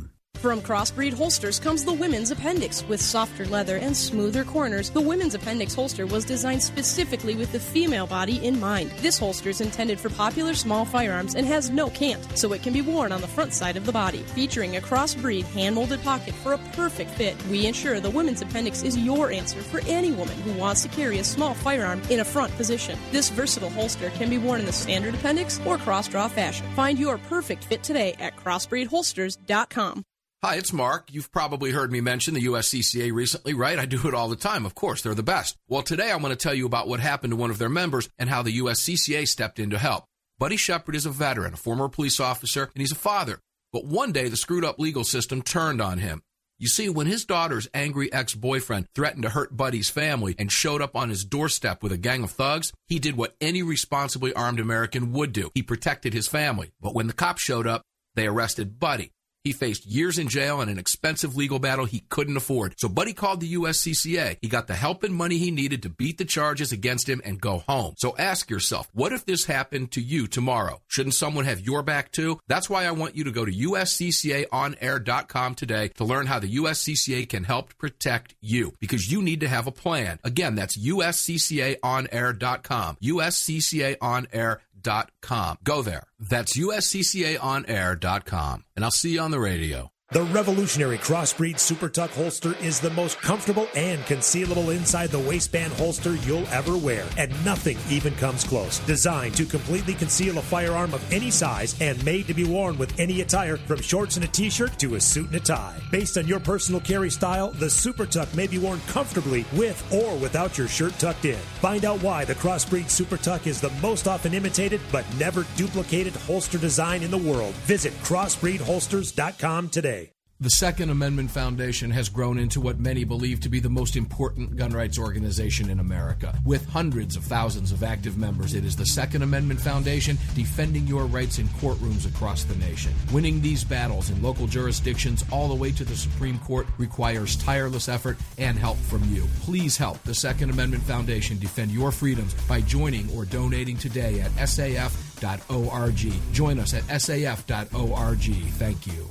From Crossbreed Holsters comes the Women's Appendix. With softer leather and smoother corners, the Women's Appendix holster was designed specifically with the female body in mind. This holster is intended for popular small firearms and has no cant, so it can be worn on the front side of the body. Featuring a crossbreed hand-molded pocket for a perfect fit, we ensure the Women's Appendix is your answer for any woman who wants to carry a small firearm in a front position. This versatile holster can be worn in the standard appendix or cross-draw fashion. Find your perfect fit today at crossbreed holsters dot com. Hi, it's Mark. You've probably heard me mention the U S C C A recently, right? I do it all the time. Of course, they're the best. Well, today I'm going to tell you about what happened to one of their members and how the U S C C A stepped in to help. Buddy Shepard is a veteran, a former police officer, and he's a father. But one day, the screwed-up legal system turned on him. You see, when his daughter's angry ex-boyfriend threatened to hurt Buddy's family and showed up on his doorstep with a gang of thugs, he did what any responsibly armed American would do. He protected his family. But when the cops showed up, they arrested Buddy. He faced years in jail and an expensive legal battle he couldn't afford. So Buddy called the U S C C A. He got the help and money he needed to beat the charges against him and go home. So ask yourself, what if this happened to you tomorrow? Shouldn't someone have your back too? That's why I want you to go to U S C C A on air dot com today to learn how the U S C C A can help protect you, because you need to have a plan. Again, that's U S C C A on air dot com. U S C C A on air dot com. Go there. That's U S C C A on air dot com. And I'll see you on the radio. The revolutionary Crossbreed Super Tuck holster is the most comfortable and concealable inside the waistband holster you'll ever wear, and nothing even comes close. Designed to completely conceal a firearm of any size and made to be worn with any attire, from shorts and a t-shirt to a suit and a tie. Based on your personal carry style, the Super Tuck may be worn comfortably with or without your shirt tucked in. Find out why the Crossbreed Super Tuck is the most often imitated but never duplicated holster design in the world. Visit crossbreed holsters dot com today. The Second Amendment Foundation has grown into what many believe to be the most important gun rights organization in America. With hundreds of thousands of active members, it is the Second Amendment Foundation defending your rights in courtrooms across the nation. Winning these battles in local jurisdictions all the way to the Supreme Court requires tireless effort and help from you. Please help the Second Amendment Foundation defend your freedoms by joining or donating today at S A F dot org. Join us at S A F dot org. Thank you.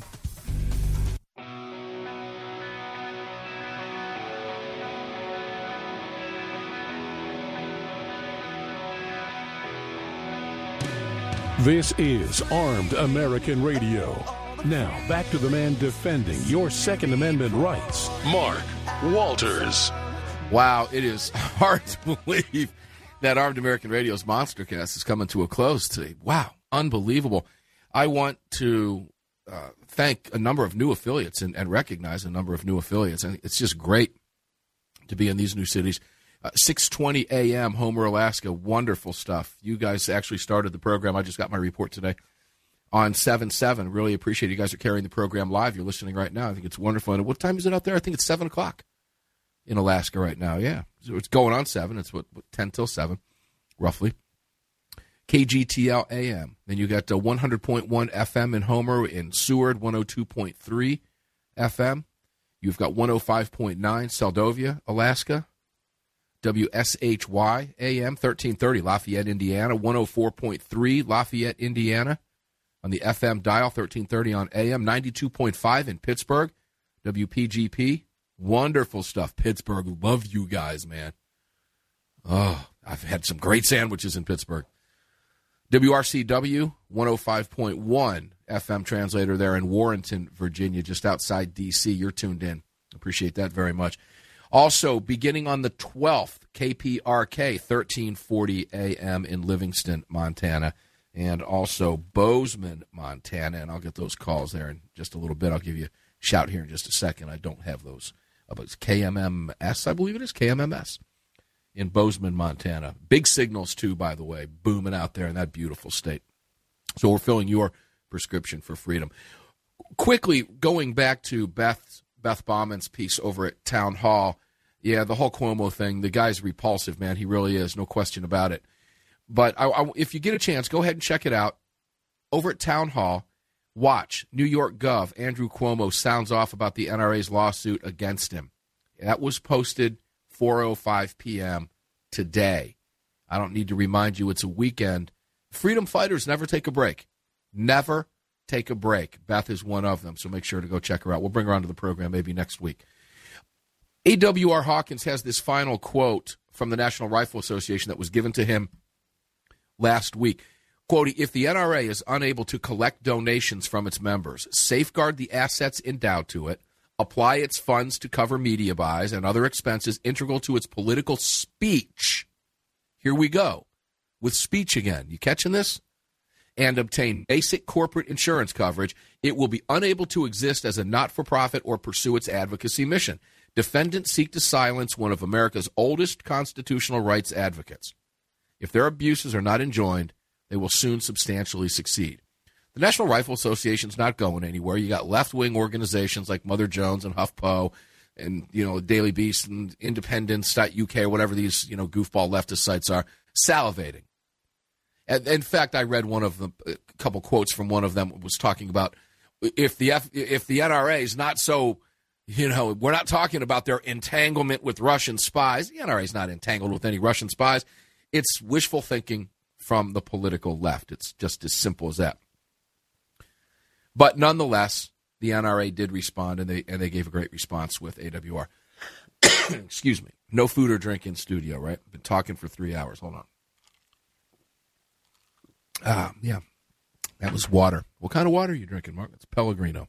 This is Armed American Radio. Now, back to the man defending your Second Amendment rights, Mark Walters. Wow, it is hard to believe that Armed American Radio's Monstercast is coming to a close today. Wow, unbelievable. I want to uh, thank a number of new affiliates and, and recognize a number of new affiliates. And it's just great to be in these new cities. Uh, six twenty a.m., Homer, Alaska. Wonderful stuff. You guys actually started the program. I just got my report today on seven seven. Really appreciate it. You guys are carrying the program live. You're listening right now. I think it's wonderful. And what time is it out there? I think it's seven o'clock in Alaska right now. Yeah. So it's going on seven. It's what, what ten till seven, roughly. K G T L A M. Then you got uh, one hundred point one F M in Homer, in Seward, one oh two point three F M. You've got one oh five point nine Seldovia, Alaska. W S H Y A M, thirteen thirty Lafayette, Indiana. one oh four point three Lafayette, Indiana. On the F M dial, thirteen thirty on A M. ninety-two point five in Pittsburgh. W P G P. Wonderful stuff. Pittsburgh. Love you guys, man. Oh, I've had some great sandwiches in Pittsburgh. W R C W, one oh five point one F M translator there in Warrenton, Virginia, just outside D C. You're tuned in. Appreciate that very much. Also, beginning on the twelfth, K P R K, thirteen forty A M in Livingston, Montana, and also Bozeman, Montana. And I'll get those calls there in just a little bit. I'll give you a shout here in just a second. I don't have those. But it's K M M S, I believe it is, K M M S in Bozeman, Montana. Big signals, too, by the way, booming out there in that beautiful state. So we're filling your prescription for freedom. Quickly, going back to Beth's Beth Bauman's piece over at Town Hall. Yeah, the whole Cuomo thing, the guy's repulsive, man. He really is, no question about it. But I, I, if you get a chance, go ahead and check it out. Over at Town Hall, watch New York Gov. Andrew Cuomo sounds off about the N R A's lawsuit against him. That was posted four oh five p.m. today. I don't need to remind you it's a weekend. Freedom fighters never take a break. Never take a break. Beth is one of them, so make sure to go check her out. We'll bring her onto the program maybe next week. A W R Hawkins has this final quote from the National Rifle Association that was given to him last week. Quote, if the N R A is unable to collect donations from its members, safeguard the assets endowed to it, apply its funds to cover media buys and other expenses integral to its political speech, here we go, with speech again. You catching this? And obtain basic corporate insurance coverage, it will be unable to exist as a not-for-profit or pursue its advocacy mission. Defendants seek to silence one of America's oldest constitutional rights advocates. If their abuses are not enjoined, they will soon substantially succeed. The National Rifle Association's not going anywhere. You got left-wing organizations like Mother Jones and HuffPo and, you know, Daily Beast and Independence dot U K or whatever these, you know, goofball leftist sites are, salivating. And in fact, I read one of them, a couple quotes from one of them was talking about if the F, if the N R A is not so, you know, we're not talking about their entanglement with Russian spies. The N R A is not entangled with any Russian spies. It's wishful thinking from the political left. It's just as simple as that. But nonetheless, the N R A did respond, and they and they gave a great response with A W R. Excuse me. No food or drink in studio, right? Been talking for three hours. Hold on. Ah, yeah. That was water. What kind of water are you drinking, Mark? It's Pellegrino.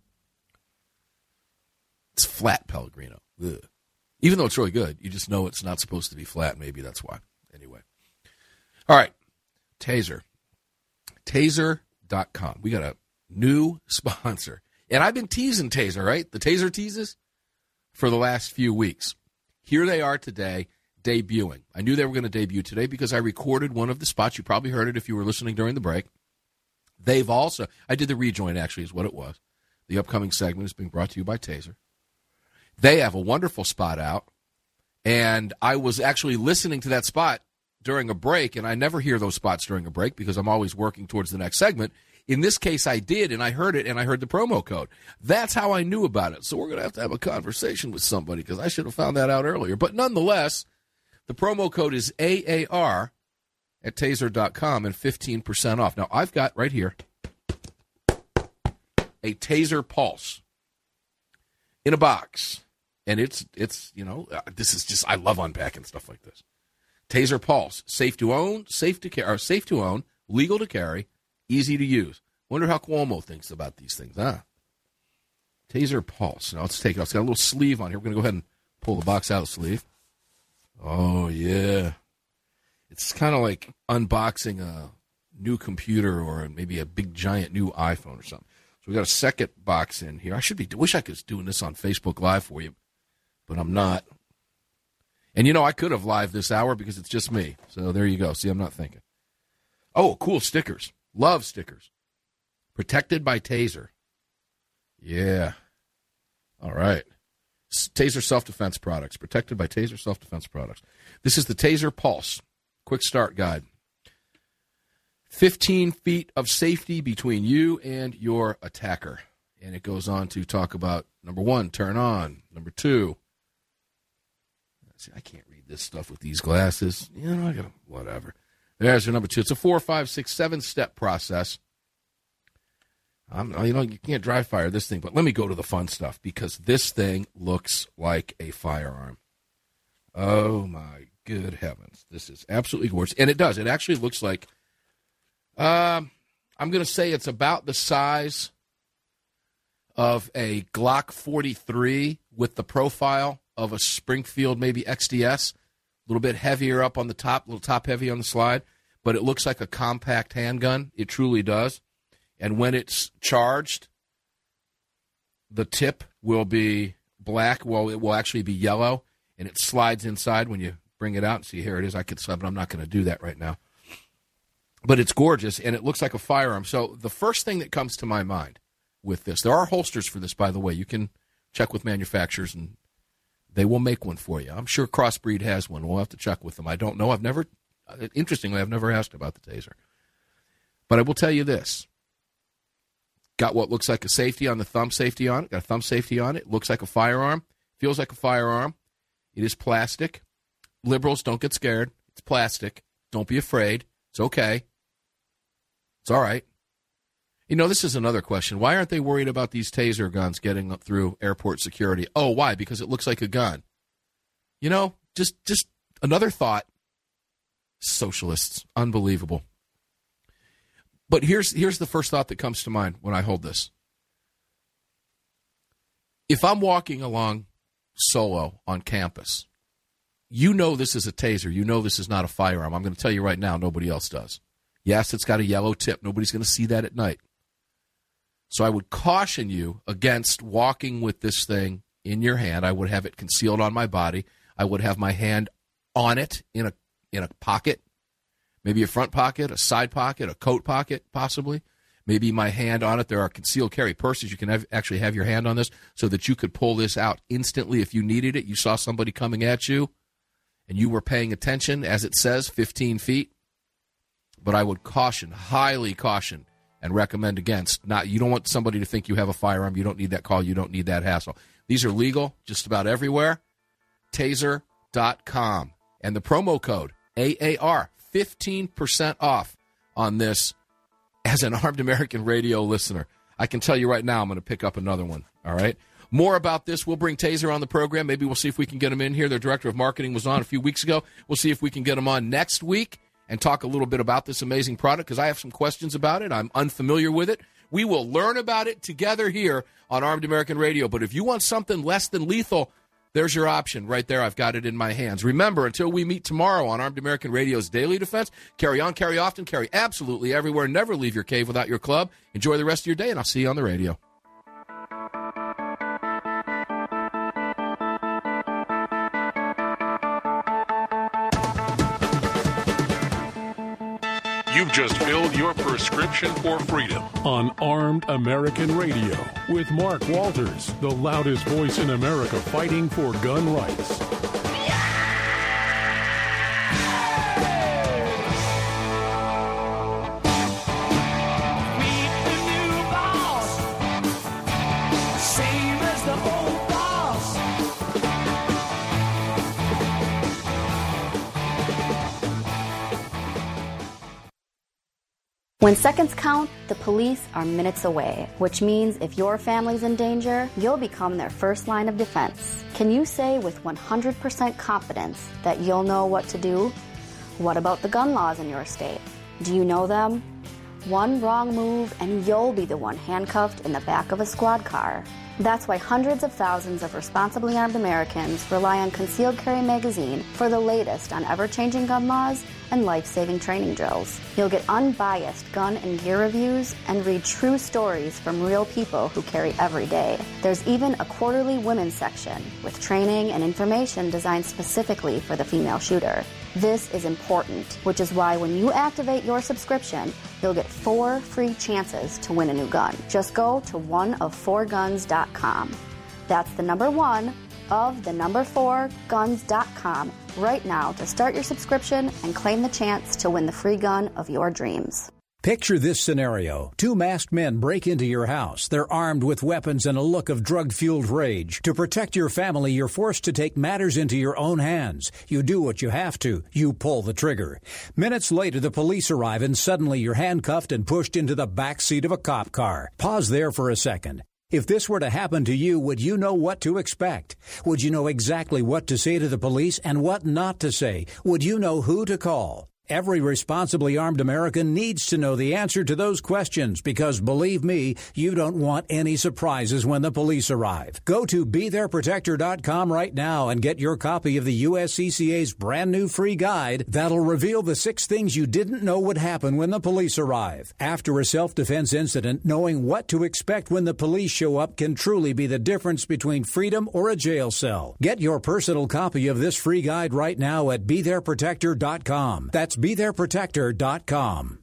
It's flat Pellegrino. Ugh. Even though it's really good, you just know it's not supposed to be flat. Maybe that's why. Anyway. All right. Taser. Taser dot com. We got a new sponsor. And I've been teasing Taser, right? The Taser teases for the last few weeks. Here they are today, debuting. I knew they were going to debut today because I recorded one of the spots. You probably heard it if you were listening during the break. They've also, I did the rejoin actually is what it was. The upcoming segment is being brought to you by Taser. They have a wonderful spot out, and I was actually listening to that spot during a break, and I never hear those spots during a break because I'm always working towards the next segment. In this case, I did, and I heard it, and I heard the promo code. That's how I knew about it. So we're going to have to have a conversation with somebody because I should have found that out earlier. But nonetheless, the promo code is A A R at taser dot com and fifteen percent off. Now, I've got right here a Taser Pulse in a box. And it's, it's you know, this is just, I love unpacking stuff like this. Taser Pulse, safe to own, safe to carry, or safe to own, legal to carry, easy to use. Wonder how Cuomo thinks about these things, huh? Taser Pulse. Now, let's take it off. It's got a little sleeve on here. We're going to go ahead and pull the box out of the sleeve. Oh, yeah. It's kind of like unboxing a new computer or maybe a big, giant new iPhone or something. So we got a second box in here. I should be, wish I was doing this on Facebook Live for you, but I'm not. And, you know, I could have live this hour because it's just me. So there you go. See, I'm not thinking. Oh, cool stickers. Love stickers. Protected by Taser. Yeah. All right. Taser self-defense products. Protected by Taser self-defense products. This is the Taser Pulse. Quick start guide. fifteen feet of safety between you and your attacker. And it goes on to talk about, number one, turn on. Number two, see, I can't read this stuff with these glasses. You know, I got to, whatever. There's your number two. It's a four, five, six, seven step process. I'm, you know, you can't dry fire this thing, but let me go to the fun stuff because this thing looks like a firearm. Oh, my good heavens. This is absolutely gorgeous. And it does. It actually looks like, um, I'm going to say it's about the size of a Glock forty-three with the profile of a Springfield, maybe X D S. A little bit heavier up on the top, a little top heavy on the slide, but it looks like a compact handgun. It truly does. And when it's charged, the tip will be black. Well, it will actually be yellow, and it slides inside when you bring it out. See, here it is. I could slide, but I'm not going to do that right now. But it's gorgeous, and it looks like a firearm. So the first thing that comes to my mind with this, there are holsters for this, by the way. You can check with manufacturers, and they will make one for you. I'm sure Crossbreed has one. We'll have to check with them. I don't know. I've never, interestingly, I've never asked about the Taser. But I will tell you this. Got what looks like a safety on the thumb safety on it. Got a thumb safety on it. Looks like a firearm. Feels like a firearm. It is plastic. Liberals, don't get scared. It's plastic. Don't be afraid. It's okay. It's all right. You know, this is another question. Why aren't they worried about these taser guns getting up through airport security? Oh, why? Because it looks like a gun. You know, just just another thought. Socialists. Unbelievable. But here's here's the first thought that comes to mind when I hold this. If I'm walking along solo on campus, you know this is a taser. You know this is not a firearm. I'm going to tell you right now, nobody else does. Yes, it's got a yellow tip. Nobody's going to see that at night. So I would caution you against walking with this thing in your hand. I would have it concealed on my body. I would have my hand on it in a in a pocket, maybe a front pocket, a side pocket, a coat pocket, possibly. Maybe my hand on it. There are concealed carry purses. You can have, actually have your hand on this so that you could pull this out instantly if you needed it. You saw somebody coming at you, and you were paying attention, as it says, fifteen feet. But I would caution, highly caution, and recommend against. Not, you don't want somebody to think you have a firearm. You don't need that call. You don't need that hassle. These are legal just about everywhere. taser dot com. And the promo code, A A R, fifteen percent off on this as an Armed American Radio listener. I can tell you right now I'm going to pick up another one, all right? More about this. We'll bring Taser on the program. Maybe we'll see if we can get him in here. Their director of marketing was on a few weeks ago. We'll see if we can get him on next week and talk a little bit about this amazing product because I have some questions about it. I'm unfamiliar with it. We will learn about it together here on Armed American Radio. But if you want something less than lethal, there's your option right there. I've got it in my hands. Remember, until we meet tomorrow on Armed American Radio's Daily Defense, carry on, carry often, carry absolutely everywhere. Never leave your cave without your club. Enjoy the rest of your day, and I'll see you on the radio. You've just filled your prescription for freedom on Armed American Radio with Mark Walters, the loudest voice in America fighting for gun rights. When seconds count, the police are minutes away, which means if your family's in danger, you'll become their first line of defense. Can you say with one hundred percent confidence that you'll know what to do? What about the gun laws in your state? Do you know them? One wrong move and you'll be the one handcuffed in the back of a squad car. That's why hundreds of thousands of responsibly armed Americans rely on Concealed Carry Magazine for the latest on ever-changing gun laws and life-saving training drills. You'll get unbiased gun and gear reviews and read true stories from real people who carry every day. There's even a quarterly women's section with training and information designed specifically for the female shooter. This is important, which is why when you activate your subscription, you'll get four free chances to win a new gun. Just go to one of four guns dot com. That's the number one of the number four guns dot com right now to start your subscription and claim the chance to win the free gun of your dreams. Picture this scenario. Two masked men break into your house. They're armed with weapons and a look of drug-fueled rage. To protect your family, you're forced to take matters into your own hands. You do what you have to. You pull the trigger. Minutes later, the police arrive, and suddenly you're handcuffed and pushed into the back seat of a cop car. Pause there for a second. If this were to happen to you, would you know what to expect? Would you know exactly what to say to the police and what not to say? Would you know who to call? Every responsibly armed American needs to know the answer to those questions because, believe me, you don't want any surprises when the police arrive. Go to be there protector dot com right now and get your copy of the U S C C A's brand new free guide that'll reveal the six things you didn't know would happen when the police arrive. After a self-defense incident, knowing what to expect when the police show up can truly be the difference between freedom or a jail cell. Get your personal copy of this free guide right now at be there protector dot com. That's be there protector dot com.